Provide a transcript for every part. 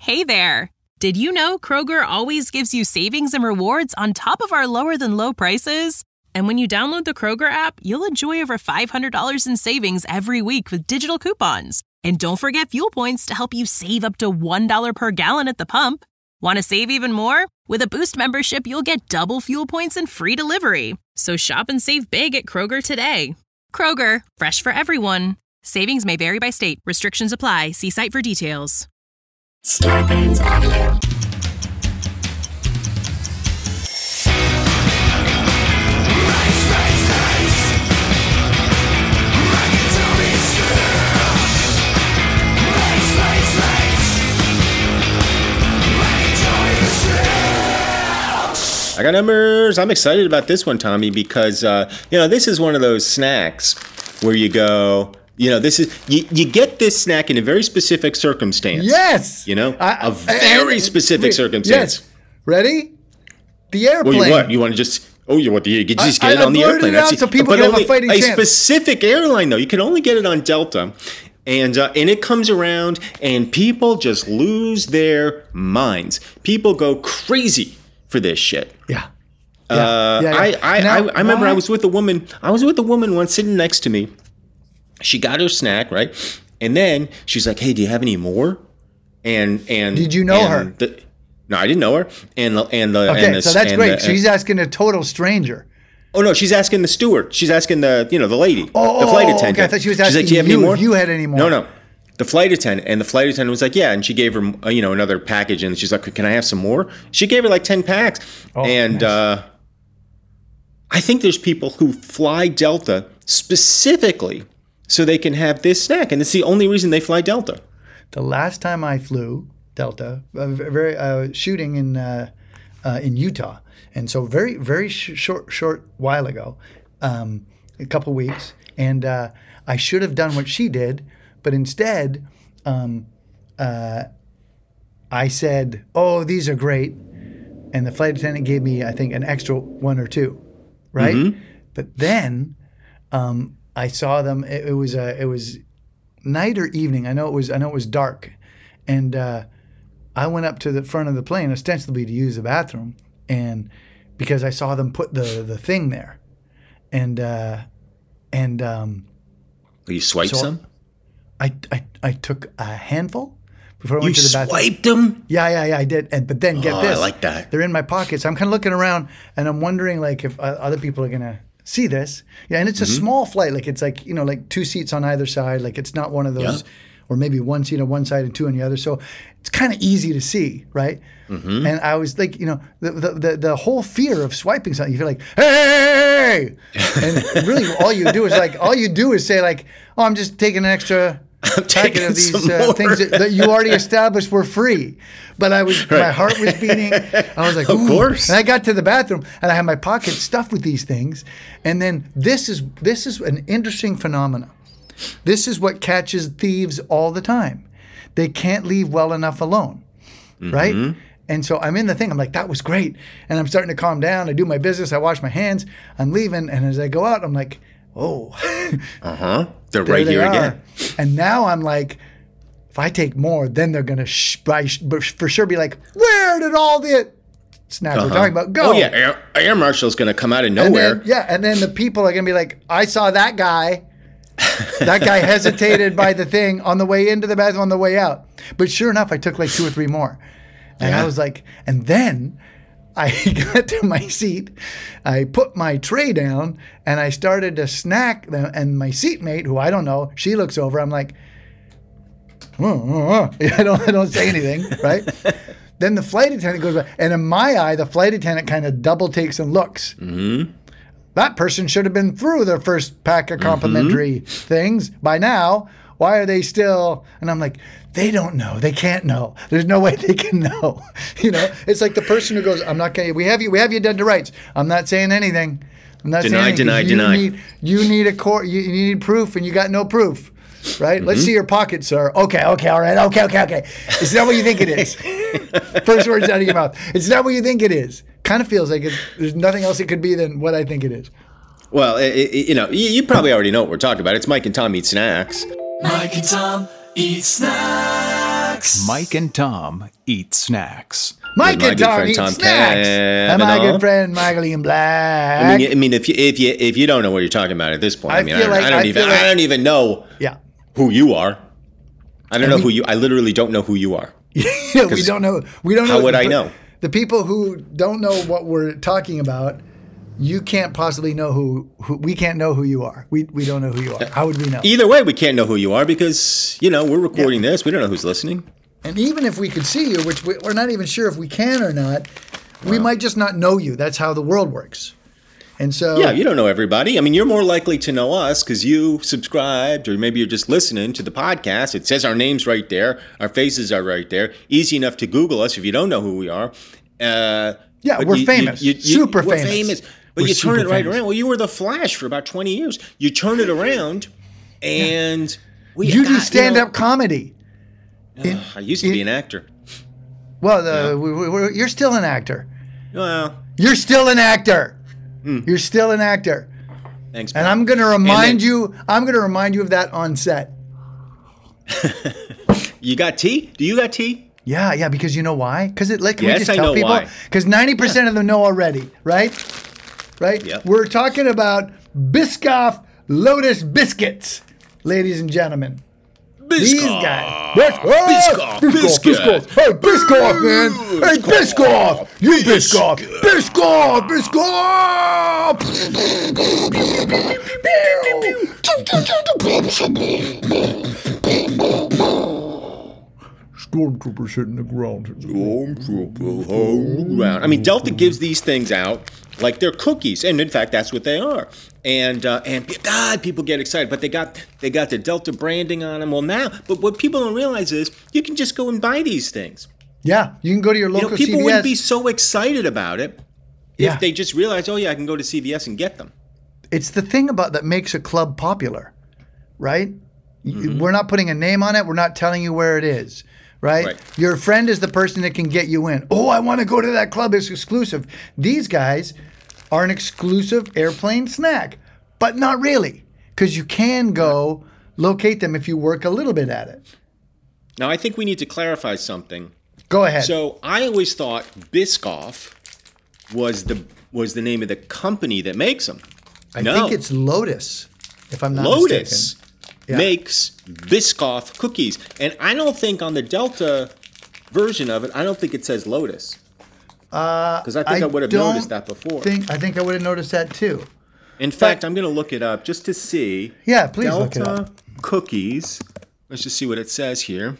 Hey there! Did you know Kroger always gives you savings and rewards on top of our lower-than-low prices? And when you download the Kroger app, you'll enjoy over $500 in savings every week with digital coupons. And don't forget fuel points to help you save up to $1 per gallon at the pump. Want to save even more? With a Boost membership, you'll get double fuel points and free delivery. So shop and save big at Kroger today. Kroger, fresh for everyone. Savings may vary by state. Restrictions apply. See site for details. Scarpins Avenue. I got numbers. I'm excited about this one, Tommy, because this is one of those snacks where you go. This is you get this snack in a very specific circumstance. Yes. A very specific circumstance. Yes. Ready? The airplane. Well, you want to just you just get it on the airplane. It out so people can have a fighting chance. A specific airline though, you can only get it on Delta. And it comes around and people just lose their minds. People go crazy for this shit. Yeah. I remember I was with a woman once sitting next to me. She got her snack, right? And then she's like, "Hey, do you have any more?" And did you know her? No, I didn't know her. So that's great. She's asking a total stranger. Oh no, she's asking the steward. She's asking the lady, the flight attendant. Okay, I thought she was asking like, do you have any more? If you had any more. No. The flight attendant, and the flight attendant was like, yeah, and she gave her another package, and she's like, can I have some more? She gave her like 10 packs, nice. I think there's people who fly Delta specifically so they can have this snack, and it's the only reason they fly Delta. The last time I flew Delta, shooting in Utah, and so very very short while ago, a couple weeks, and I should have done what she did, but instead, I said, "Oh, these are great," and the flight attendant gave me, I think, an extra one or two, right? Mm-hmm. But then I saw them. It was night or evening. I know it was dark, and I went up to the front of the plane ostensibly to use the bathroom, and because I saw them put the thing there, and you swiped some? I took a handful before I went to the bathroom. You swiped them? Yeah, I did. But then get this. I like that. They're in my pockets. I'm kind of looking around, and I'm wondering like if other people are gonna see this. Yeah, and it's a small flight. Like it's like like 2 seats on either side. Like it's not one of those, or maybe 1 seat on one side and 2 on the other. So it's kind of easy to see, right? Mm-hmm. And I was like, the whole fear of swiping something. You feel like, hey, and really all you do is say like, oh, I'm just taking an extra packet of these things that you already established were free. But my heart was beating. I was like, ooh. Of course. And I got to the bathroom and I had my pocket stuffed with these things. And then this is an interesting phenomenon. This is what catches thieves all the time. They can't leave well enough alone, right? Mm-hmm. And so I'm in the thing. I'm like, that was great. And I'm starting to calm down. I do my business. I wash my hands. I'm leaving. And as I go out, I'm like, oh. They're right here again. And now I'm like, if I take more, then they're going to for sure be like, where did all the snack we're talking about go? Oh, yeah. Air Marshal's going to come out of nowhere. And then the people are going to be like, I saw that guy. That guy hesitated by the thing on the way into the bathroom, on the way out. But sure enough, I took like 2 or 3 more. And I was like, and then I got to my seat, I put my tray down, and I started to snack them. And my seatmate, who I don't know, she looks over. I'm like, I don't say anything, right? Then the flight attendant goes by, and in my eye, the flight attendant kind of double takes and looks. Mm-hmm. That person should have been through their first pack of complimentary things by now. Why are they still? And I'm like, they don't know. They can't know. There's no way they can know. It's like the person who goes, I'm not going to, we have you dead to rights. I'm not saying anything. I'm not saying anything. Deny. You need a court. You need proof, and you got no proof. Right? Let's see your pocket, sir. Okay, all right. Okay. It's not what you think it is. First words out of your mouth. It's not what you think it is. Kind of feels like there's nothing else it could be than what I think it is. Well, you probably already know what we're talking about. It's Mike and Tom Eat Snacks. Mike and Tom Eat Snacks. snacks. Mike and Tom eat snacks. Mike With my and good Tom friend eat Tom snacks. And my Cavanaugh. good friend Michael Ian Black. I mean, if you don't know what you're talking about at this point, I don't even know Yeah. who you are. I don't know we- who you. I literally don't know who you are. Yeah, we don't know. We don't know. How would I know? The people who don't know what we're talking about, you can't possibly know who we can't know who you are. We don't know who you are. How would we know? Either way, we can't know who you are because we're recording this. We don't know who's listening. And even if we could see you, which we're not even sure if we can or not, we might just not know you. That's how the world works. And so Yeah, you don't know everybody. I mean, you're more likely to know us because you subscribed, or maybe you're just listening to the podcast. It says our names right there. Our faces are right there. Easy enough to Google us if you don't know who we are. yeah, But we're famous, super we're famous. But We're you turn it super right famous. around. Well, you were the Flash for about 20 years. You turn it around, and You do stand-up comedy. I used to be an actor. Well, you're still an actor. Well, You're still an actor. You're still an actor. thanks. And pal. I'm going to remind then- you. I'm going to remind you of that on set. You got tea? Do you got tea? Yeah, because you know why? Because can we Yes, just I tell know people? why. Because 90% of them know already, right? Right. Yep. We're talking about Biscoff Lotus biscuits, ladies and gentlemen. These guys. Biscoff biscuit. Biscoff. Hey, Biscoff, man. Hey, Biscoff. You Biscoff. Biscoff. Stormtroopers hitting the ground. I mean, Delta gives these things out like they're cookies, and in fact, that's what they are. And God, people get excited, but they got the Delta branding on them. Well, now, but what people don't realize is you can just go and buy these things. Yeah, you can go to your local People CVS. wouldn't be so excited about it Yeah. if they just realized, oh yeah, I can go to CVS and get them. It's the thing about that makes a club popular, right? We're not putting a name on it. We're not telling you where it is, right? Right. Your friend is the person that can get you in. Oh, I want to go to that club. It's exclusive. These guys are an exclusive airplane snack, but not really, because you can go locate them if you work a little bit at it. Now, I think we need to clarify something. Go ahead. So I always thought Biscoff was the name of the company that makes them. I think it's Lotus, if I'm not mistaken. Lotus Yeah. makes Biscoff cookies. And I don't think on the Delta version of it, I don't think it says Lotus. Because I think I would have don't noticed that before. I think I would have noticed that too. In fact, I'm going to look it up just to see. Yeah, please look it Delta up. cookies. Let's just see what it says here.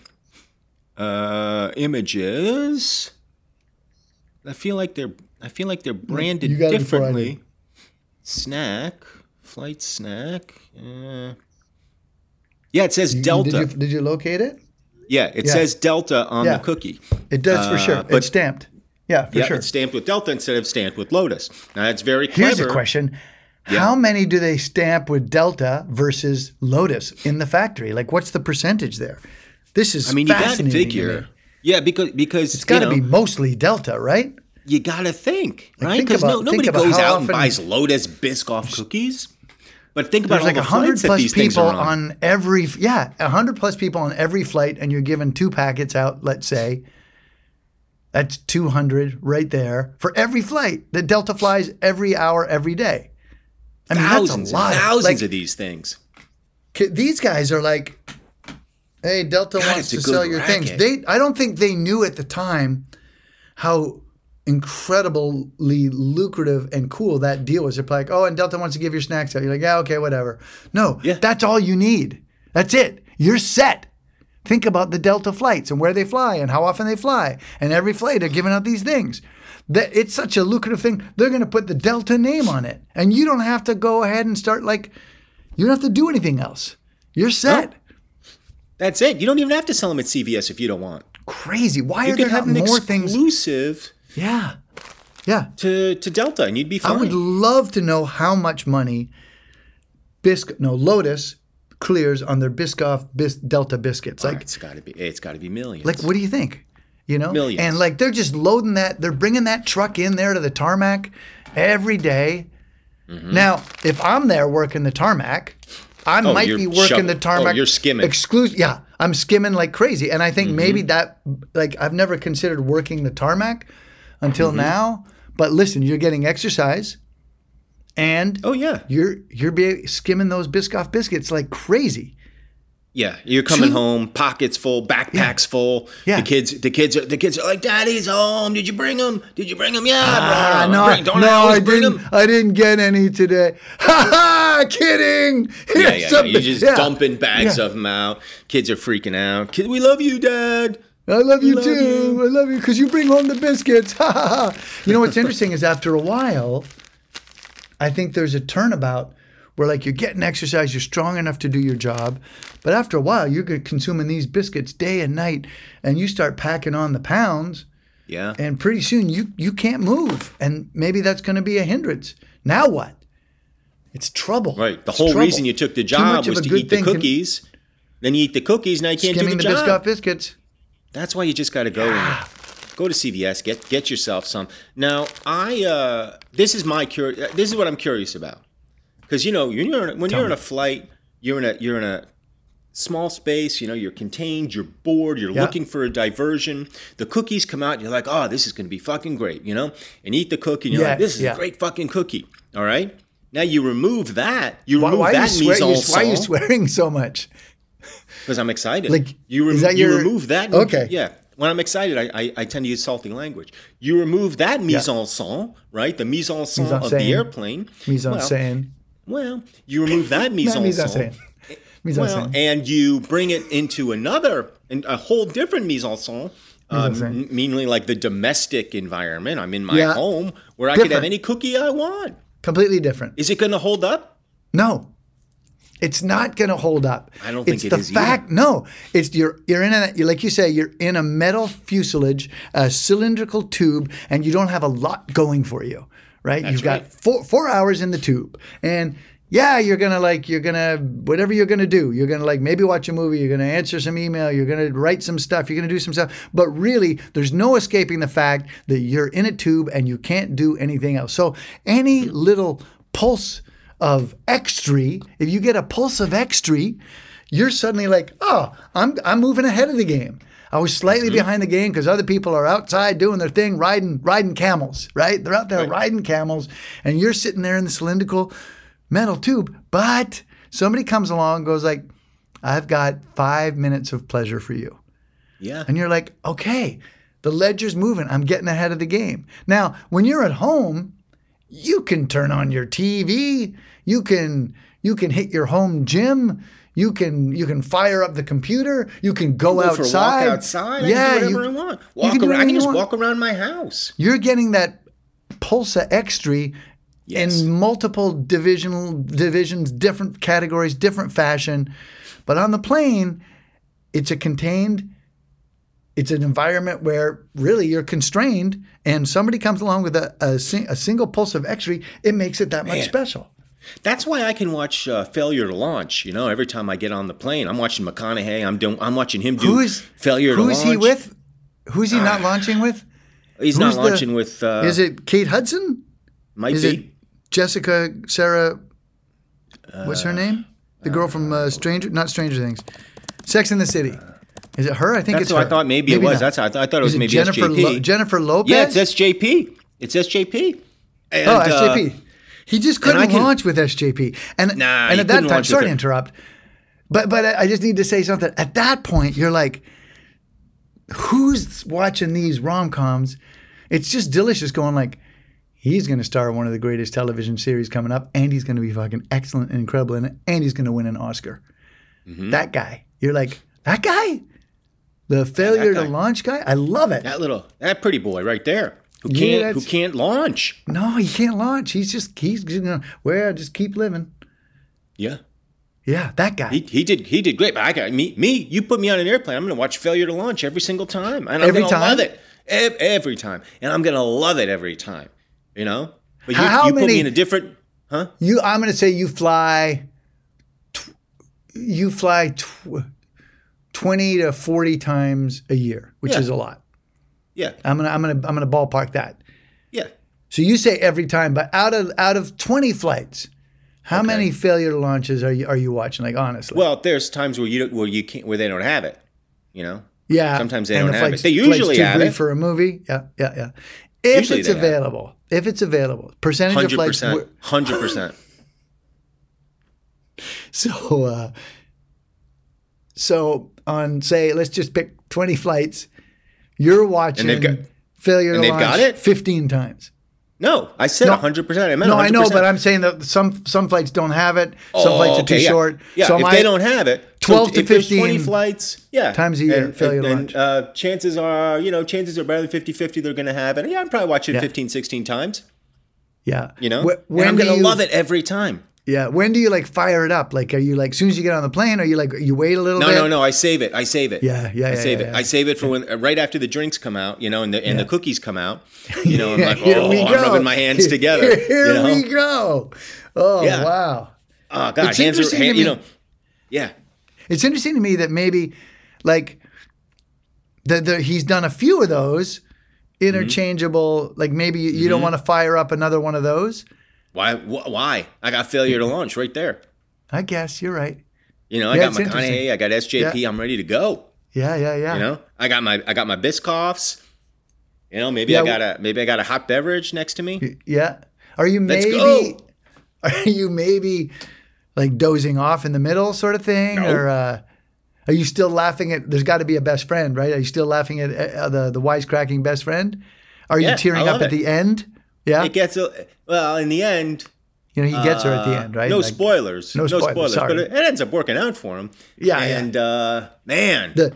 Images. I feel like they're branded You got it before I differently. Snack, flight snack. Yeah, it says Delta. Did you locate it? Yeah, it Yeah. says Delta on Yeah. the cookie. It does for sure. but- It's stamped. Yeah, for Yeah, sure. it's stamped with Delta instead of stamped with Lotus. Now that's very clever. Here's a question. How many do they stamp with Delta versus Lotus in the factory? Like, what's the percentage there? This is I mean, you got to fascinating to figure. me. Yeah, because It's got to be mostly Delta, right? You got to think, right? think Because about- nobody think about goes how out and often- buys Lotus Biscoff cookies. But think about There's like all the 100 flights that plus these things people are on. on every 100 plus people on every flight, and you're given 2 packets out. Let's say that's 200 right there for every flight that Delta flies every hour, every day. I mean, Thousands that's a lot. and thousands Like, of these things. these guys are like, hey, Delta God, wants it's a to good sell your things. racket. I don't think they knew at the time how incredibly lucrative and cool that deal was. They're like, oh, and Delta wants to give your snacks out. You're like, yeah, okay, whatever. No, Yeah. that's all you need. That's it. You're set. Think about the Delta flights and where they fly and how often they fly. And every flight they're giving out these things. It's such a lucrative thing. They're going to put the Delta name on it. And you don't have to go ahead and start you don't have to do anything else. You're set. No. That's it. You don't even have to sell them at CVS if you don't want. Crazy. Why You are there could not have an more things? exclusive Yeah. Yeah. to Delta, and you'd be I fine. would love to know how much money Lotus clears on their Biscoff Delta biscuits. Like, it's got to be millions. what do you think? You know? Millions. And they're just loading that, they're bringing that truck in there to the tarmac every day. Mm-hmm. Now, if I'm there working the tarmac I might be working the tarmac. You're skimming. Yeah, I'm skimming like crazy. And I think maybe that, like, I've never considered working the tarmac until now. But listen, you're getting exercise, and you're skimming those Biscoff biscuits like crazy. Yeah, you're coming home, pockets full, backpacks full. Yeah. The kids are like, "Daddy's home. Did you bring them? Yeah, no, I didn't get any today. Ha ha! Kidding. Yeah. You're just dumping bags of them out. Kids are freaking out. Kid, we love you, Dad. I love you too. I love you because you bring home the biscuits. Ha ha ha! You know what's interesting is after a while, I think there's a turnabout where, like, you're getting exercise, you're strong enough to do your job, but after a while, you're consuming these biscuits day and night, and you start packing on the pounds. Yeah. And pretty soon you can't move, and maybe that's going to be a hindrance. Now what? It's trouble. Right. The whole reason you took the job was to eat the cookies. Then you eat the cookies. Now you can't do the job. Skimming the Biscoff biscuits. That's why you just got to go and go to CVS, get yourself some. Now this is what I'm curious about. Because, you know, when you're in a flight, you're in a small space, you know, you're contained, you're bored, you're looking for a diversion. The cookies come out, and you're like, oh, this is going to be fucking great, you know? And eat the cookie, and you're like, this is a great fucking cookie, all right? Now you remove that. Why are you swearing so much? Because I'm excited. Like, remove that. Okay. Yeah. When I'm excited, I tend to use salty language. You remove that mise-en-scène, right? The mise-en-scène of the airplane. Mise-en-scène. Well, you remove that mise-en-scène. And you bring it into a whole different mise-en-scène, meaning like the domestic environment. I'm in my home where I could have any cookie I want. Completely different. Is it going to hold up? No. It's not going to hold up. I don't think it is either. No, it's you're in like you say, you're in a metal fuselage, a cylindrical tube, and you don't have a lot going for you, right? You've got 4 hours in the tube, and you're gonna whatever you're gonna do. You're gonna like maybe watch a movie. You're gonna answer some email. You're gonna write some stuff. You're gonna do some stuff. But really, there's no escaping the fact that you're in a tube and you can't do anything else. So any little pulse of extra, if you get a pulse of extra, you're suddenly like, oh, I'm moving ahead of the game. I was slightly behind the game because other people are outside doing their thing, riding camels, right? They're out there riding camels, and you're sitting there in the cylindrical metal tube. But somebody comes along and goes like, I've got 5 minutes of pleasure for you. Yeah. And you're like, okay, the ledger's moving. I'm getting ahead of the game. Now, when you're at home, you can turn on your TV. You can hit your home gym. You can fire up the computer. You can go outside. For a walk outside. Yeah, I can do whatever I want. I can just walk around my house. You're getting that pulse of extra in multiple divisions, different categories, different fashion. But on the plane, it's an environment where really you're constrained, and somebody comes along with a single pulse of extra, it makes it that much special. That's why I can watch Failure to Launch. You know, every time I get on the plane, I'm watching McConaughey. I'm watching him do Failure to Launch. Who's he with? Who's he not launching with? He's not launching with. Is it Kate Hudson? Might is be. It Sarah? What's her name? The girl from not Stranger Things, Sex and the City. Is it her? I think it's her. I thought maybe it was. Not. That's how I thought it was maybe SJP. Jennifer Lopez? Yeah, it's SJP. It's SJP. And, SJP. He just couldn't launch with SJP. And at that time, sorry to interrupt, but I just need to say something. At that point, you're like, who's watching these rom-coms? It's just delicious going like, he's going to star in one of the greatest television series coming up, and he's going to be fucking excellent and incredible in it, and he's going to win an Oscar. Mm-hmm. That guy. You're like, that guy? The Failure to Launch guy? I love it. That pretty boy right there. Who can't launch? No, he can't launch. He's gonna just keep living. Yeah. Yeah, that guy. He did great. But you put me on an airplane, I'm gonna watch Failure to Launch every single time. And I'm gonna love it. Every time. And I'm gonna love it every time. You know? But you put me in a different I'm gonna say you fly 20 to 40 times a year, which is a lot. Yeah. I'm gonna ballpark that. Yeah. So you say every time, but out of 20 flights, How many failure to launches are you watching? Like honestly. Well, there's times where where they don't have it. Yeah. Sometimes they and don't the have flight's, it. They usually flight's too have brief it. for a movie. Yeah. If Usually it's they have it. available. If it's available. Percentage of flights. 100%. So on, say, let's just pick 20 flights. You're watching failure to they've launch got it? 15 times. No, I said 100%. I meant 100%. I know, but I'm saying that some flights don't have it. Some flights are too short. Yeah, so if they don't have it, 12 to if there's 15 20 flights, times a year, failure to launch. Chances are better than 50-50 they're going to have it. Yeah, I'm probably watching it 15, 16 times. Yeah. And I'm when going to love it every time. Yeah. When do you like fire it up? Like, are you like, as soon as you get on the plane, are you like, you wait a little bit? No. I save it. Yeah. I save it. I save it for when right after the drinks come out, and the cookies come out. I'm like, I'm rubbing my hands together. Here we go. Oh, Yeah. wow. Oh God, It's interesting to me. Yeah. It's interesting to me that maybe like he's done a few of those interchangeable, like maybe you don't want to fire up another one of those. Why? I got failure to launch right there. I guess you're right. I got McConaughey, I got SJP, I'm ready to go. Yeah. I got my Biscoffs. Maybe I got a hot beverage next to me. Yeah. Are you Let's go. like dozing off in the middle sort of thing? No. Or are you still laughing at, there's got to be a best friend, right? Are you still laughing at the wisecracking best friend? Are you tearing up at the end? Yeah. It gets in the end. He gets her at the end, right? No Like, spoilers. No spoilers. Sorry. But it ends up working out for him. Yeah. And man, the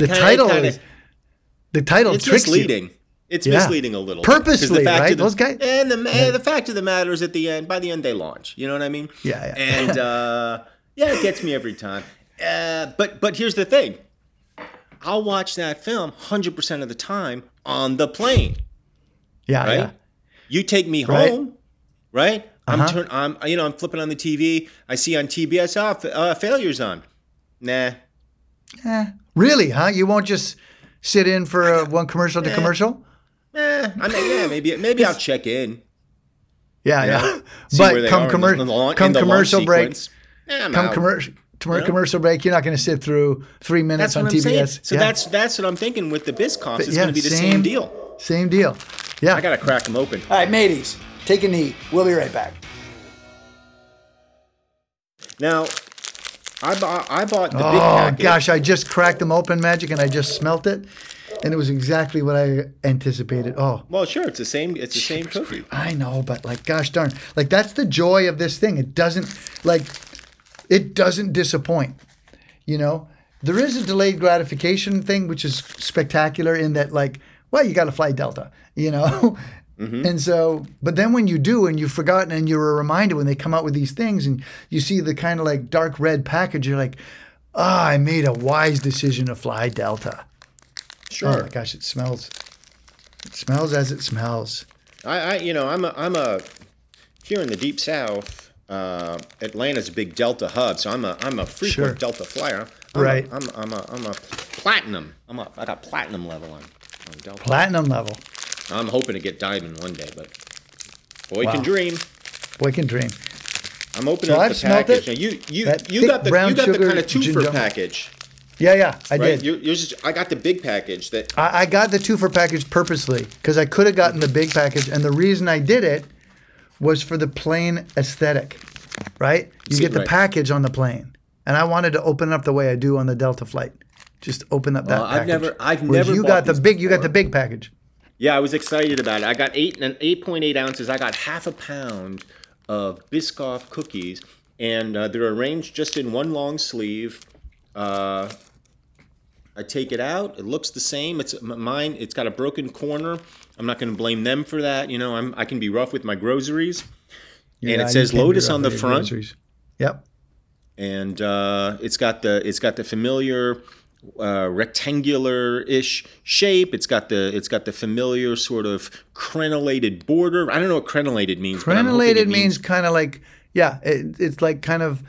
title it's tricks misleading. you. It's misleading a little Purposely, bit. right? Those guys. And the fact of the matter is, by the end they launch. You know what I mean? Yeah. And it gets me every time. But here's the thing. I'll watch that film 100% of the time on the plane. Yeah. Right? Yeah. You take me home, right? I'm flipping on the TV. I see on TBS, failures on. Nah. Really, huh? You won't just sit in for one commercial to commercial? Maybe I'll check in. Yeah. See where But they come are commercial break. Commercial. Commercial break. You're not going to sit through 3 minutes That's on what I'm TBS. saying. So that's what I'm thinking with the Biscoffs. It's going to be the same deal. Same deal. Yeah. I got to crack them open. All right, mateys, take a knee. We'll be right back. Now, I bought the big Oh package. gosh, I just cracked them open, Magic, and I just smelt it, and it was exactly what I anticipated. Oh, Well, sure, it's the same cookie. I know, but like, gosh darn, like that's the joy of this thing. It doesn't disappoint. There is a delayed gratification thing, which is spectacular in that, like, well, you got to fly Delta, And so, but then when you do and you've forgotten and you're reminded when they come out with these things and you see the kind of like dark red package, you're like, I made a wise decision to fly Delta. Sure. Oh my gosh, it smells. It smells as it smells. I'm a here in the deep south. Atlanta's a big Delta hub, so I'm a frequent Delta flyer. Right. I'm a platinum. I got platinum level on Delta. Platinum level. I'm hoping to get diamond one day, but boy Wow. can dream. Boy can dream. I'm opening So up I've the smelled package. it. Now That you thick got the brown kind sugar of two gin for jumbo. package, Yeah, I right? did. I got the big package that. I got the 2 for package purposely because I could have gotten the big package, and the reason I did it was for the plane aesthetic, right? You get the right. package on the plane, and I wanted to open it up the way I do on the Delta flight. Just open up that package. I've Whereas never you bought got the these big. You got before. the big package. Yeah, I was excited about it. I got 8.8 ounces. I got half a pound of Biscoff cookies, and they're arranged just in one long sleeve. I take it out. It looks the same. It's mine. It's got a broken corner. I'm not going to blame them for that. I can be rough with my groceries. And Yeah, it says you can't be Lotus rough on the with your front. groceries. Yep. And it's got the familiar rectangular-ish shape. It's got the familiar sort of crenellated border. I don't know what crenellated means. but I'm hoping Crenellated it means kind of like, yeah, it's like kind of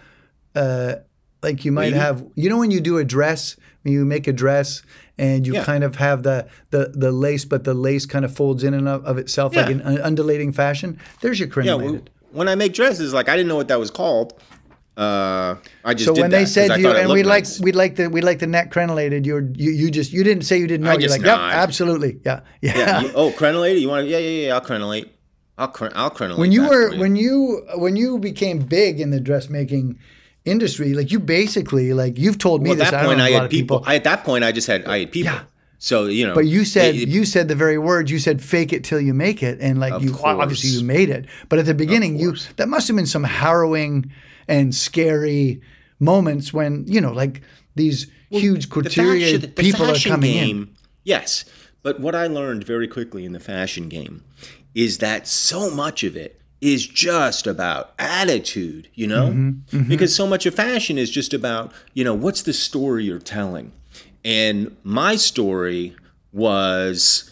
like you might Wavy? have, when you do a dress, when you make a dress and you kind of have the lace, but the lace kind of folds in and of itself like Yeah. in an undulating fashion. There's your Yeah, crenellated. when I make dresses, like I didn't know what that was called. I just So did when that they 'cause said I to you, thought it and looked we'd nice. like the neck crenellated, you didn't say you didn't know. I You're just like, yep, nod. absolutely, yeah. Yeah. Crenellate? You want to? Yeah. I'll crenellate. I'll crenellate. When you that were for you. when you became big in the dressmaking industry, like you basically, like you've told me Well, at this. that I don't point, know I a lot had of people. At that point, I had people. Yeah. So But you said it- you said the very words. You said "fake it till you make it," and like Of you course. obviously you made it. But at the beginning, that must have been some harrowing and scary moments when like these huge couturier people are coming in. Yes, but what I learned very quickly in the fashion game is that so much of it is just about attitude, because so much of fashion is just about, what's the story you're telling. And my story was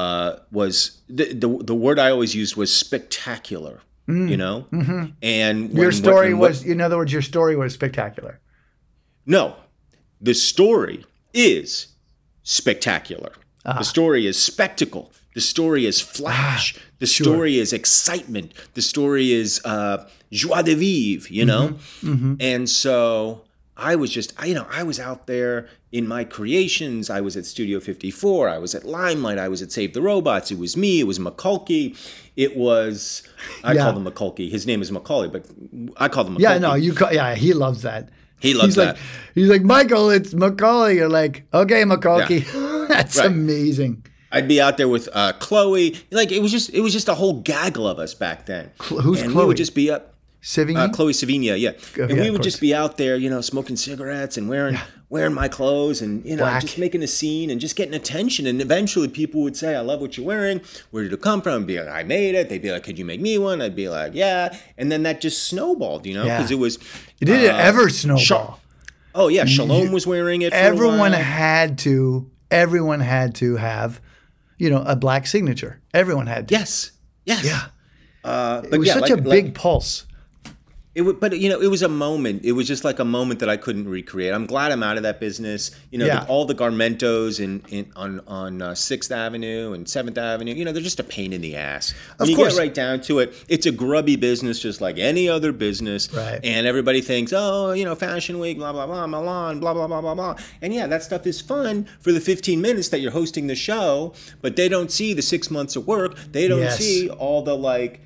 the word I always used was spectacular, And Your story was, in other words, your story was spectacular. No, the story is spectacular. The story is spectacle. The story is flash. The story is excitement. The story is joie de vivre, And so I was just, I was out there in my creations. I was at Studio 54. I was at Limelight. I was at Save the Robots. It was me. It was McCulkey. It was, I called him McCulkey. His name is Macaulay, but I called him McCulkey. Yeah, no, he loves that. He loves that. He's like, Michael, it's Macaulay. You're like, okay, Macaulay. Yeah. That's amazing. I'd be out there with Chloe. Like it was just a whole gaggle of us back then. Who's and Chloe? We would just be up. Savigny? Chloe Savigny, yeah. And we would of just be out there, smoking cigarettes and wearing my clothes and Black. just making a scene and just getting attention. And eventually, people would say, "I love what you're wearing. Where did it come from?" I'd be like, "I made it." They'd be like, "Could you make me one?" I'd be like, "Yeah." And then that just snowballed, because it was. Did it ever snowball? Oh yeah, Shalom was wearing it. For Everyone a while. had to have, a black signature. Everyone had to. Yes. Yeah. But It was yeah, such a big pulse. It was a moment. It was just like a moment that I couldn't recreate. I'm glad I'm out of that business. All the Garmentos on 6th Avenue and 7th Avenue. They're just a pain in the ass. When you get right down to it, it's a grubby business, just like any other business. Right. And everybody thinks, Fashion Week, blah blah blah, Milan, blah blah blah blah blah. And yeah, that stuff is fun for the 15 minutes that you're hosting the show, but they don't see the 6 months of work. They don't see all the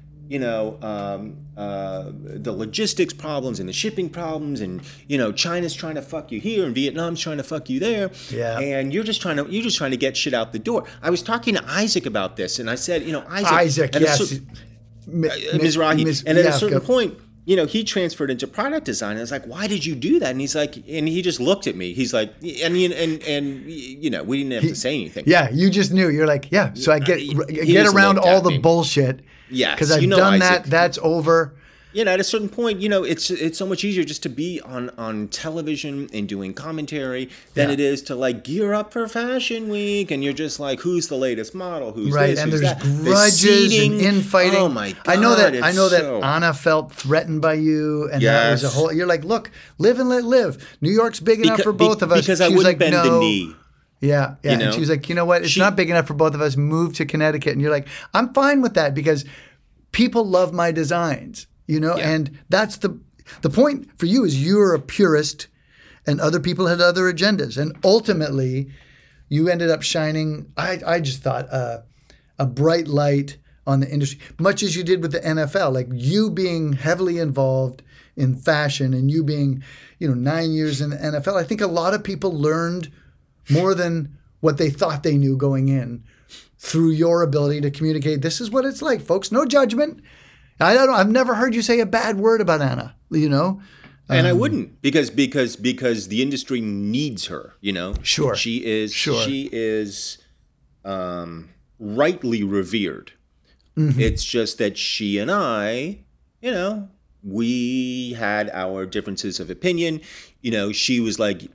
the logistics problems and the shipping problems, and China's trying to fuck you here and Vietnam's trying to fuck you there. Yeah. And you're just trying to get shit out the door. I was talking to Isaac about this, and I said, Isaac, yes. Mizrahi, and at a certain point, he transferred into product design. I was like, "Why did you do that?" And he's like, and he just looked at me. He's like, we didn't have to say anything. Yeah, you just knew. You're like, yeah. So I get just around looked all at the me. bullshit. Yes, because I've done Isaac. that. That's over. At a certain point, it's so much easier just to be on television and doing commentary than it is to gear up for Fashion Week, and you're just like, who's the latest model? Who's Right, this? and Who's there's that? The grudges seating. and infighting. Oh my god! I know that so... Anna felt threatened by you, and that was a Yes. whole. You're like, look, live and let live. New York's big enough for both of us. Because She I was wouldn't like, bend the no. knee. Yeah. And she was like, you know what? It's not big enough for both of us. Move to Connecticut. And you're like, I'm fine with that because people love my designs, and that's the point for you is you're a purist and other people had other agendas. And ultimately, you ended up shining, I just thought, a bright light on the industry, much as you did with the NFL, like you being heavily involved in fashion and you being, 9 years in the NFL. I think a lot of people learned more than what they thought they knew going in through your ability to communicate. This is what it's like, folks. No judgment. I don't know. I've never heard you say a bad word about Anna, And I wouldn't because the industry needs her, Sure. She is rightly revered. Mm-hmm. It's just that she and I, we had our differences of opinion. She was like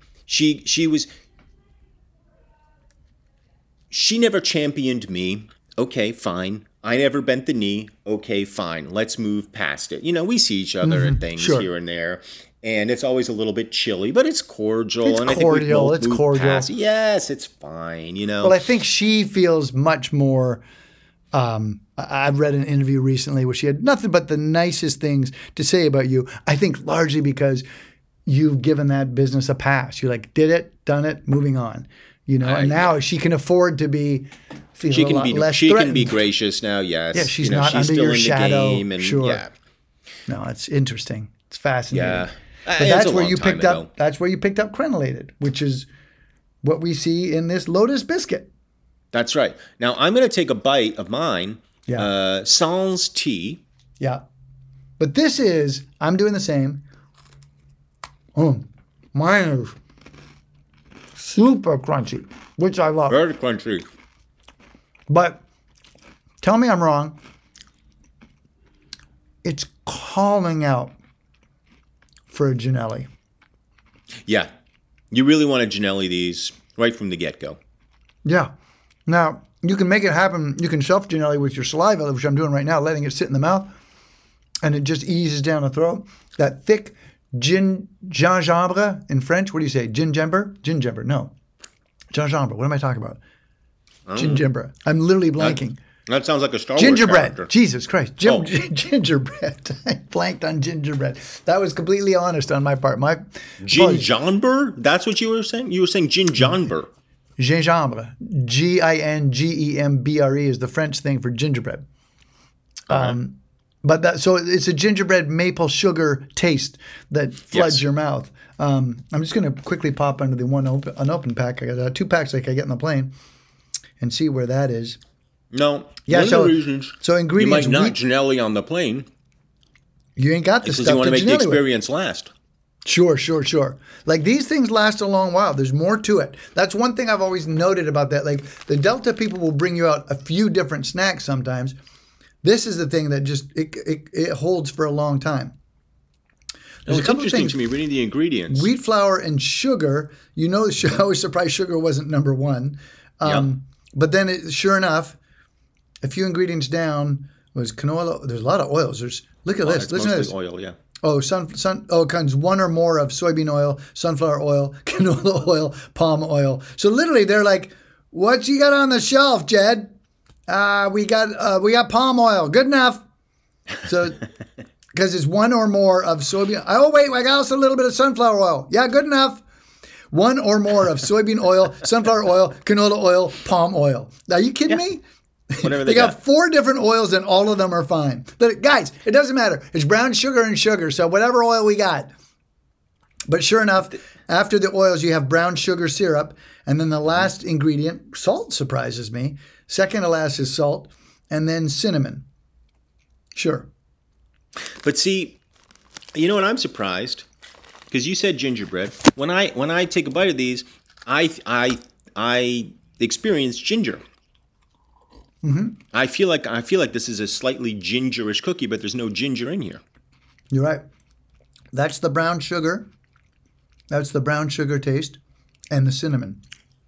she never championed me. Okay, fine. I never bent the knee. Okay, fine. Let's move past it. We see each other at things here and there, and it's always a little bit chilly, but it's cordial. It's and cordial. I think we It's cordial. Yes, it's fine. Well, I think she feels much more I've read an interview recently where she had nothing but the nicest things to say about you. I think largely because you've given that business a pass. You're like, did it, done it, moving on. You know, and now she can afford to be feeling a lot less She threatened. can be gracious now, yes. Yeah, she's not under still your in shadow. The game and, Sure. Yeah. No, it's interesting. It's fascinating. Yeah. But It's that's a where long you time picked ago. up. That's where you picked up crenellated, which is what we see in this Lotus biscuit. That's right. Now, I'm going to take a bite of mine. Yeah. Sans tea. Yeah. But this is, I'm doing the same. Mine is super crunchy, which I love. Very crunchy. But tell me I'm wrong. It's calling out for a Janelli. Yeah. You really want to Janelli these right from the get-go. Yeah. Now, you can make it happen. You can self-Janelli with your saliva, which I'm doing right now, letting it sit in the mouth, and it just eases down the throat. That thick gingembre in French, what do you say? Gingembre? Gingembre, no. Gingembre, what am I talking about? Gingembre. I'm literally blanking. That sounds like a Star Wars Gingerbread. character. Jesus Christ. Gingerbread. I blanked on gingerbread. That was completely honest on my part. Gingembre? That's what you were saying? You were saying gingembre. Gingembre. Gingembre is the French thing for gingerbread. So it's a gingerbread maple sugar taste that floods your mouth. I'm just going to quickly pop under the unopened pack. I got 2 packs like I get in the plane and see where that is. No. Yeah, one of the reasons ingredients. You might not Janelli on the plane You ain't got the because stuff you want to make the Janelli with. experience last. Sure. Like these things last a long while. There's more to it. That's one thing I've always noted about that. Like the Delta people will bring you out a few different snacks sometimes. This is the thing that just it holds for a long time. There's It's interesting to me reading the ingredients. Wheat flour and sugar. You know, I was surprised sugar wasn't number one. But then, sure enough, a few ingredients down was canola. There's a lot of oils. Look at this. It's Listen to this. mostly oil, yeah. Oh, it comes one or more of soybean oil, sunflower oil, canola oil, palm oil. So literally, they're like, "What you got on the shelf, Jed? We got palm oil. Good enough." So, because it's one or more of soybean. Oh wait, I got also a little bit of sunflower oil. Yeah, good enough. One or more of soybean oil, sunflower oil, canola oil, palm oil. Are you kidding me? Whatever They got 4 different oils and all of them are fine. But guys, it doesn't matter. It's brown sugar and sugar, so whatever oil we got. But sure enough, after the oils, you have brown sugar syrup. And then the last ingredient, salt, surprises me. Second to last is salt. And then cinnamon. Sure. But see, you know what? I'm surprised because you said gingerbread. When I take a bite of these, I experience ginger. Mm-hmm. I feel like this is a slightly gingerish cookie, but there's no ginger in here. You're right. That's the brown sugar. That's the brown sugar taste, and the cinnamon.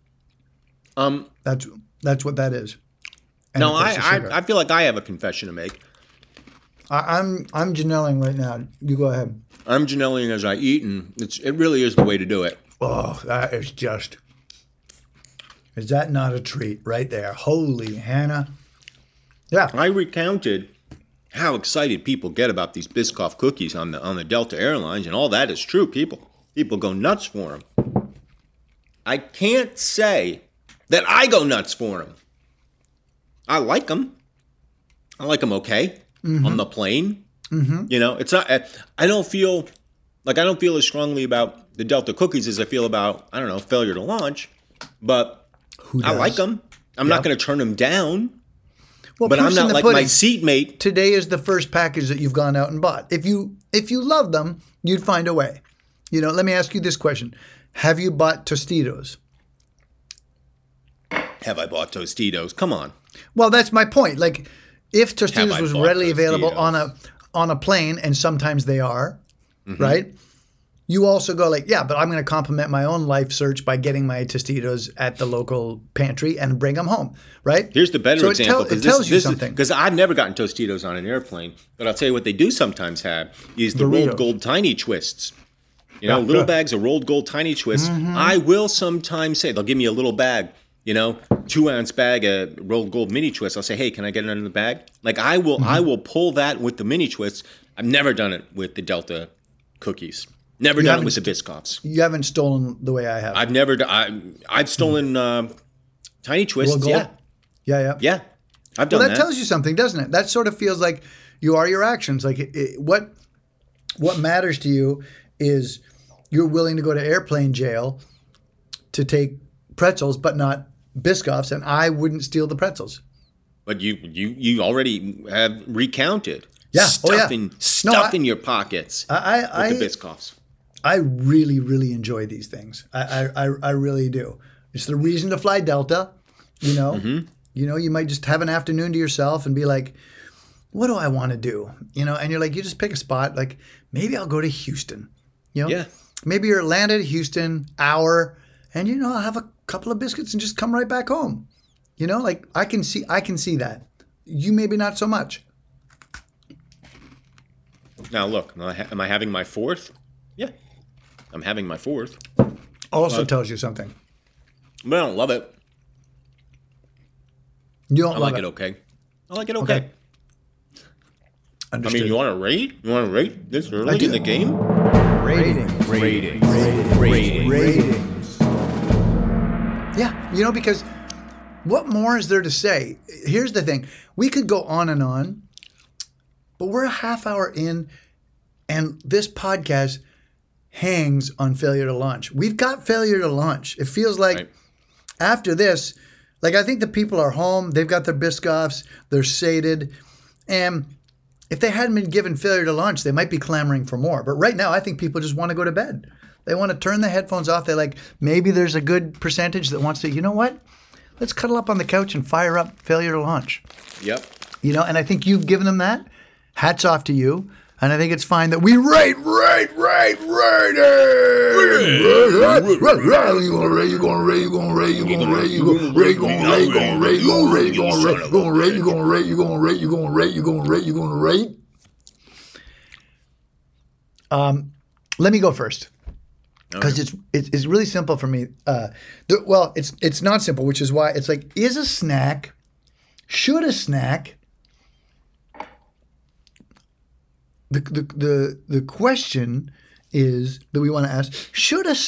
That's what that is. And No, of course the sugar. I feel like I have a confession to make. I'm Janelling right now. You go ahead. I'm Janelliing as I eat, and it really is the way to do it. Oh, that is just. Is that not a treat right there? Holy Hannah. Yeah. I recounted how excited people get about these Biscoff cookies on the Delta Airlines, and all that is true. People go nuts for them. I can't say that I go nuts for them. I like them. I like them okay on the plane. Mm-hmm. You know, it's not. I don't feel as strongly about the Delta cookies as I feel about, I don't know, failure to launch. But I like them. I'm not going to turn them down. Well, but I'm proof's in not the like pudding. my seatmate. Today is the first package that you've gone out and bought. If you love them, you'd find a way. You know, let me ask you this question. Have you bought Tostitos? Have I bought Tostitos? Come on. Well, that's my point. Like, if Have Tostitos I was bought readily available Tostitos? on a plane, and sometimes they are, Mm-hmm. right? You also go like, yeah, but I'm going to complement my own life search by getting my Tostitos at the local pantry and bring them home, right? Here's the better So example. it tells you something. Because I've never gotten Tostitos on an airplane, but I'll tell you what they do sometimes have is the Doritos. rolled gold tiny twists. You know, Yeah, little sure. bags of rolled gold tiny twists. Mm-hmm. I will sometimes say, they'll give me a little bag, you know, 2-ounce bag of rolled gold mini twists, I'll say, hey, can I get it under the bag? Like I will pull that with the mini twists. I've never done it with the Delta cookies. Never done it with the Biscoffs. You haven't stolen the way I have. I've never done. I've stolen tiny twists. Yeah. I've done that. Well, that tells you something, doesn't it? That sort of feels like you are your actions. Like what matters to you is you're willing to go to airplane jail to take pretzels, but not Biscoffs, and I wouldn't steal the pretzels. But you already have recounted. Yeah. Stuff in your pockets with the Biscoffs. I really, really enjoy these things. I really do. It's the reason to fly Delta, you know. Mm-hmm. You know, you might just have an afternoon to yourself and be like, what do I want to do? You know, and you're like, you just pick a spot. Like, maybe I'll go to Houston. You know? Yeah. Maybe you're landed at Houston, hour, and, you know, I'll have a couple of biscuits and just come right back home. You know, like, I can see that. You maybe not so much. Now, look, am I having my fourth? Yeah. I'm having my fourth. Also tells you something. But I don't love it. You don't I love like it okay. I like it okay. Understood. I mean, you want to rate? You want to rate this early in the game? Ratings. Yeah, you know, because what more is there to say? Here's the thing. We could go on and on, but we're a half hour in, and this podcast hangs on failure to launch. We've got failure to launch. It feels like after this, like I think the people are home. They've got their Biscoffs. They're sated. And if they hadn't been given failure to launch, they might be clamoring for more. But right now, I think people just want to go to bed. They want to turn the headphones off. They like, maybe there's a good percentage that wants to, you know what? Let's cuddle up on the couch and fire up failure to launch. Yep. You know, and I think you've given them that. Hats off to you. And I think it's fine that we rate it. Let me go first. Because it's really simple for me. Well, it's not simple, which is why it's like, should a snack the question is that we want to ask, should a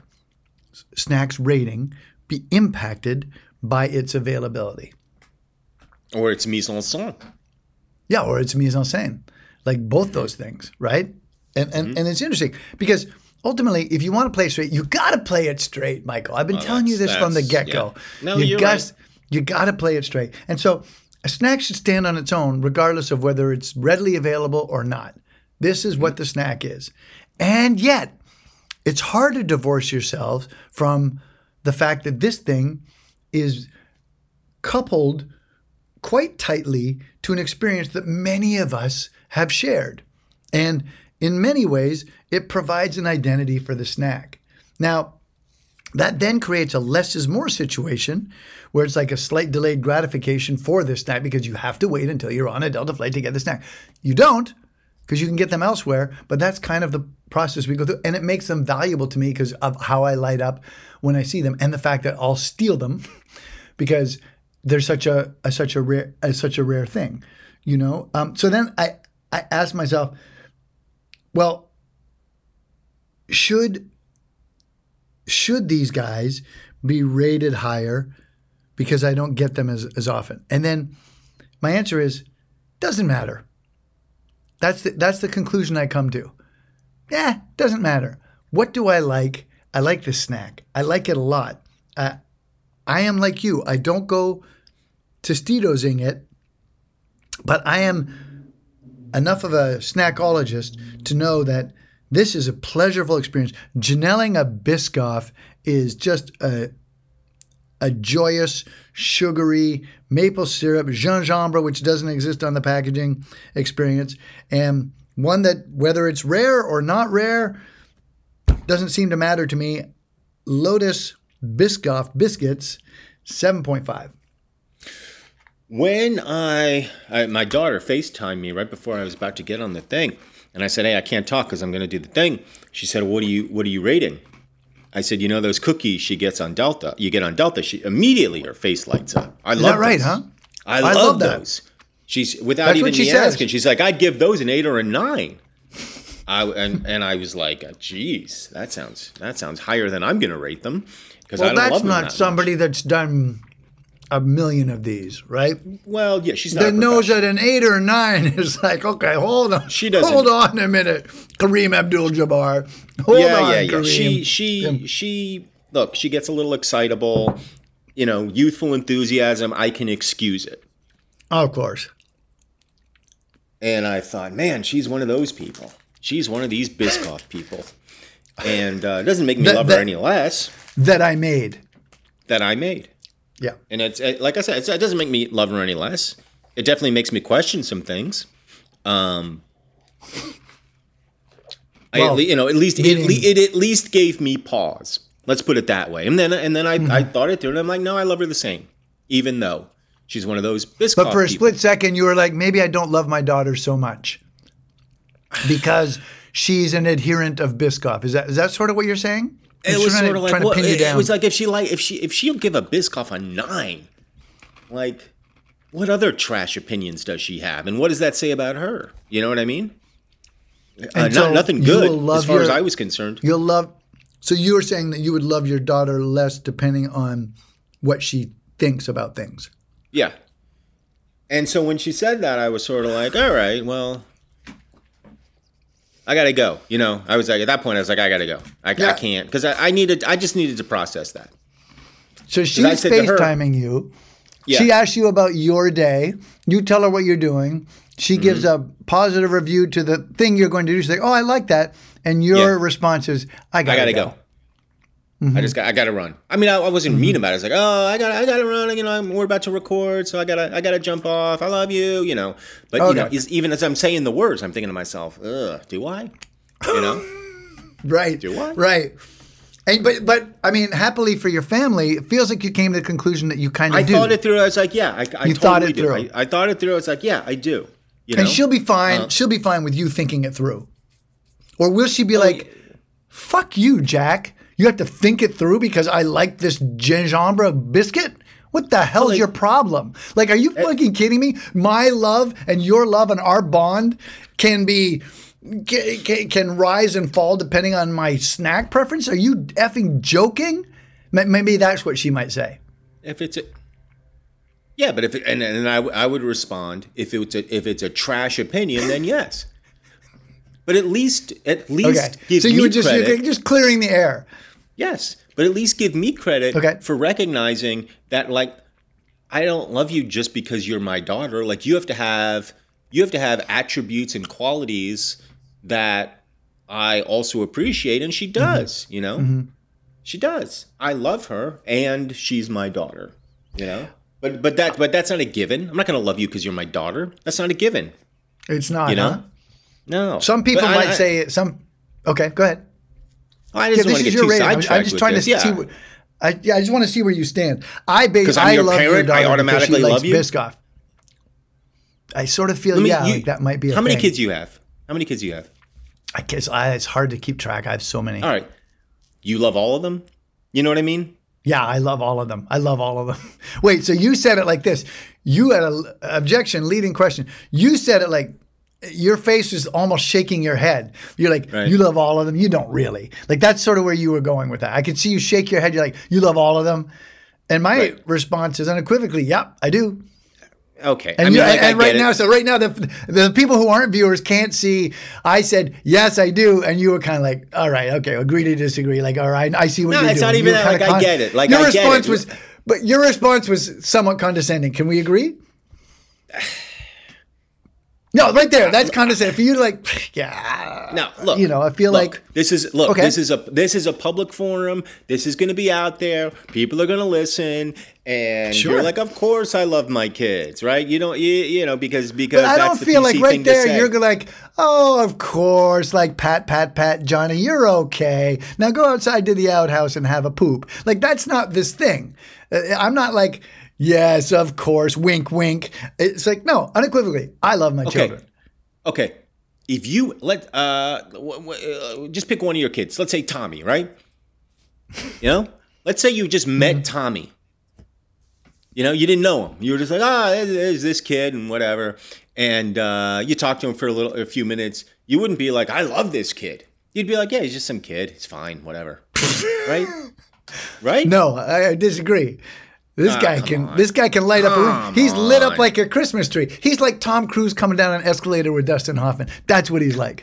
snack's rating be impacted by its availability? Or its mise en scène. Yeah, or its mise en scène. Like both those things, right? And it's interesting because ultimately, if you want to play it straight, you got to play it straight, Michael. I've been telling you this from the get-go. Yeah. No, you're right. You got to play it straight. And so a snack should stand on its own regardless of whether it's readily available or not. This is what the snack is. And yet, it's hard to divorce yourselves from the fact that this thing is coupled quite tightly to an experience that many of us have shared. And in many ways, it provides an identity for the snack. Now, that then creates a less is more situation where it's like a slight delayed gratification for this snack because you have to wait until you're on a Delta flight to get the snack. You don't because you can get them elsewhere, but that's kind of the process we go through. And it makes them valuable to me because of how I light up when I see them and the fact that I'll steal them because they're such a rare thing, you know? So then I asked myself, well, should these guys be rated higher because I don't get them as often? And then my answer is, doesn't matter. That's the conclusion I come to. Yeah, doesn't matter. What do I like? I like this snack. I like it a lot. I am like you. I don't go Tostitos-ing it, but I am enough of a snackologist to know that this is a pleasurable experience. Janelling a Biscoff is just a joyous, sugary, maple syrup, gingembre, which doesn't exist on the packaging experience, and one that, whether it's rare or not rare, doesn't seem to matter to me. Lotus Biscoff biscuits, 7.5. When my daughter FaceTimed me right before I was about to get on the thing, and I said, "Hey, I can't talk because I'm going to do the thing." She said, "What are you rating?" I said, you know, those cookies she gets on Delta, you get on Delta, she immediately her face lights up. I Is love that right, those. huh? I love love that. those. She's without That's even what she me says. asking. She's like, I'd give those an 8 or a 9. And I was like, geez, that sounds higher than I'm going to rate them because I Well, don't love that's them not that somebody that's done a million of these, right? much. Well, yeah, she's not. That a knows professional. that an 8 or a 9 is like, okay, hold on. She doesn't- Hold on a minute, Kareem Abdul-Jabbar. Hold on, Kareem. She look, she gets a little excitable, you know, youthful enthusiasm. I can excuse it. Oh, of course. And I thought, man, she's one of those people. She's one of these Biscoff people. And it doesn't make me love her any less That I made. that I made. Yeah. And like I said, it doesn't make me love her any less. It definitely makes me question some things. Well, At least meaning- it at least gave me pause. Let's put it that way. And then I thought it through, and I'm like, no, I love her the same, even though she's one of those Biscoff But for a people. split second, you were like, maybe I don't love my daughter so much because she's an adherent of Biscoff. Is that sort of what you're saying? I'm It was trying sort of like, trying to well, pin you it down. was like if she'll give a Biscoff a 9, like what other trash opinions does she have, and what does that say about her? You know what I mean? And so Nothing you good will love as far as your- I was concerned. You'll love. So you were saying that you would love your daughter less depending on what she thinks about things. Yeah. And so when she said that, I was sort of like, all right, well, I got to go. You know, I was like, at that point, I was like, I got to go. I can't, because I just needed to process that. So I she's said to her- FaceTiming you. Yeah. She asks you about your day. You tell her what you're doing. She Mm-hmm. gives a positive review to the thing you're going to do. She's like, oh, I like that. And your Yeah. response is, I I got gotta to go. I gotta run. I mean, I wasn't mean about it. I was like, oh, I gotta run. You know, we're about to record, so I gotta jump off. I love you. You know, but you know, Okay. even as I'm saying the words, I'm thinking to myself, ugh, do I? You know, Right. Do I? Right. And, but I mean, happily for your family, it feels like you came to the conclusion that you kind of I do. thought it through. I was like, yeah, I You totally thought it do. through. I thought it through. I was like, yeah, I do. You know, And she'll be fine. She'll be fine with you thinking it through. Or will she be Oh, like, fuck you, Jack. You have to think it through because I like this gingembre biscuit? What the hell's your problem? Like, are you fucking kidding me? My love and your love and our bond can rise and fall depending on my snack preference? Are you effing joking? Maybe that's what she might say. if it's a yeah, but and I would respond if it's a trash opinion, then yes. But at least Okay. give So me you were just, credit. you're just clearing the air. Yes, but at least give me credit Okay. for recognizing that, like, I don't love you just because you're my daughter. Like, you have to have attributes and qualities that I also appreciate, and she does. You know, she does. I love her, and she's my daughter. You know, but that's not a given. I'm not going to love you because you're my daughter. That's not a given. It's not, You know, huh? no. Some people But might say some. Okay, go ahead. I just Yeah, want this to is get your too rating. sidetracked. I'm just trying to this. see. Yeah. I just want to see where you stand. I I'm your love parent, your I daughter automatically because she love you? likes Biscoff. I sort of feel like that might be a How many thing. kids you have? How many kids you have? I guess it's hard to keep track. I have so many. All right. You love all of them? You know what I mean? Yeah, I love all of them. I love all of them. Wait, so you said it like this. You had an objection, leading question. You said it like your face was almost shaking your head. You're like, Right. you love all of them. You don't really. Like that's sort of where you were going with that. I could see you shake your head. You're like, you love all of them. And my Right. response is unequivocally, yep, I do. Okay. And, I mean, you, like, I and get right it. now, the people who aren't viewers can't see. I said yes, I do, and you were kind of like, all right, okay, agree to disagree. Like, all right, I see what No, you're it's doing. not even You were that, kinda like, I get it. Like, your I get response it. was, but your response was somewhat condescending. Can we agree? No, right there. That's condescending. For you to like, yeah. No, look. You know, I feel like this is Okay. this is a public forum. This is going to be out there. People are going to listen, and Sure. you're like, of course, I love my kids, right? You don't, you know, because But I that's don't the feel PC like right thing to there say. you're like, oh, of course, like pat, Johnny, you're okay. Now go outside to the outhouse and have a poop. Like that's not this thing. I'm not like, yes, of course, wink, wink. It's like, no, unequivocally, I love my children. Okay. If you just pick one of your kids. Let's say Tommy, right? You know, let's say you just met Tommy. You know, you didn't know him. You were just like, there's this kid and whatever. And you talked to him for a few minutes. You wouldn't be like, I love this kid. You'd be like, yeah, he's just some kid. He's fine, whatever. Right? Right? No, I disagree. This guy can light up a room. He's lit up like a Christmas tree. He's like Tom Cruise coming down an escalator with Dustin Hoffman. That's what he's like.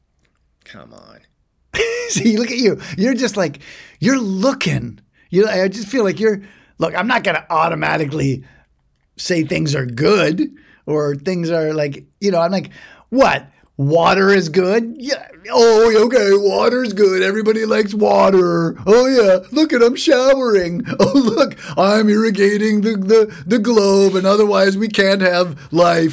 Come on. See, look at you. You're just like, you're looking. I just feel like look, I'm not going to automatically say things are good or things are like, I'm like, what? Water is good? Yeah. Oh, okay. Water's good. Everybody likes water. Oh, yeah. Look at I'm showering. Oh, look. I'm irrigating the globe, and otherwise we can't have life.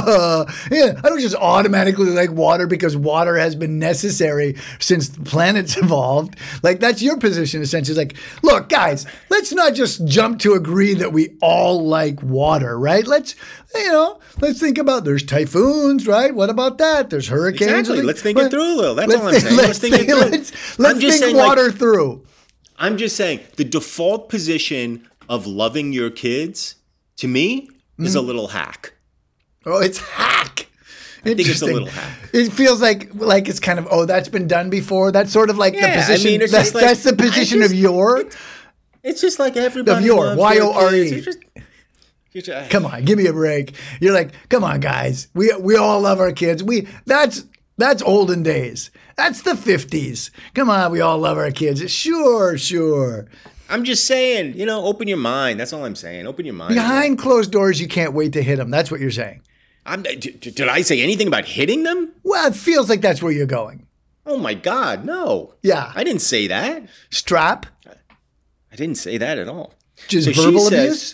Yeah. I don't just automatically like water because water has been necessary since the planet's evolved. Like, that's your position, essentially. Like, look, guys, let's not just jump to agree that we all like water, right? Let's think about there's typhoons, right? What about that? There's hurricanes. Exactly. Let's think it through a little. That's all I'm saying. Let's think it through. Let's think water through. I'm just saying the default position of loving your kids, to me, is a little hack. Oh, it's hack. I think it's a little hack. It feels like it's kind of, that's been done before. That's sort of like the position. I mean, that's the position of your. It's just like everybody of your YORE. Come on, give me a break. You're like, come on, guys. We all love our kids. That's olden days. That's the 50s. Come on, we all love our kids. Sure. I'm just saying, open your mind. That's all I'm saying. Open your mind. Behind closed doors, you can't wait to hit them. That's what you're saying. Did I say anything about hitting them? Well, it feels like that's where you're going. Oh my God, no. Yeah. I didn't say that. Strap? I didn't say that at all. Just verbal abuse?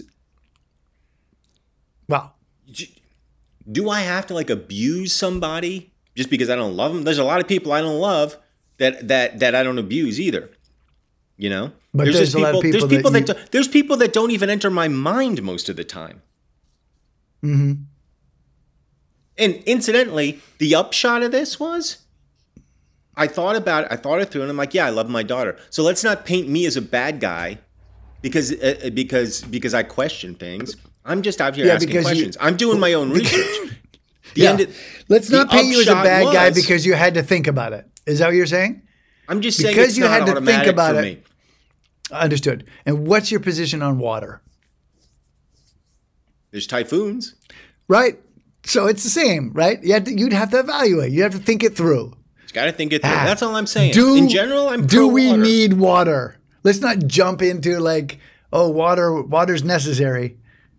Well, do I have to abuse somebody just because I don't love them? There's a lot of people I don't love that I don't abuse either. But there's a lot of people there's people that don't even enter my mind most of the time. Mm-hmm. And incidentally, the upshot of this was I thought it through, and I'm like, yeah, I love my daughter. So let's not paint me as a bad guy because I question things. I'm just out here asking questions. I'm doing my own research. Let's not paint you as a bad guy because you had to think about it. Is that what you're saying? I'm just saying because it's you not had to think about automatic it. Understood. And what's your position on water? There's typhoons. Right. So it's the same, right? You'd have to evaluate. You have to think it through. You got to think it through. That's all I'm saying. In general, I'm pro Do we water. need water? Let's not jump into water's necessary.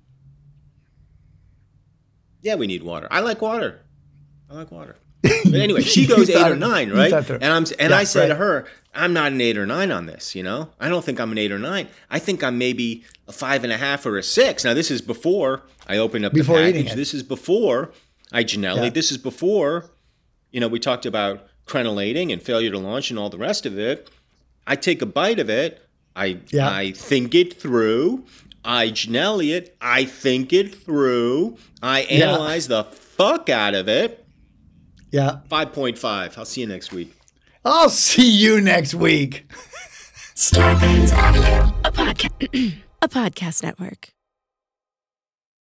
Yeah, we need water. I like water. But anyway, she goes 8 or 9, right? And I said to her, I'm not an 8 or 9 on this, I don't think I'm an 8 or 9. I think I'm maybe a 5.5 or a 6. Now, this is before I opened up the package. This is before I Janelle. Yeah. This is before, we talked about crenellating and failure to launch and all the rest of it. I take a bite of it. I think it through. I Janelle it. I think it through. I analyze the fuck out of it. Yeah. 5.5. I'll see you next week. I'll see you next week. Scarpins Avenue. A podcast network.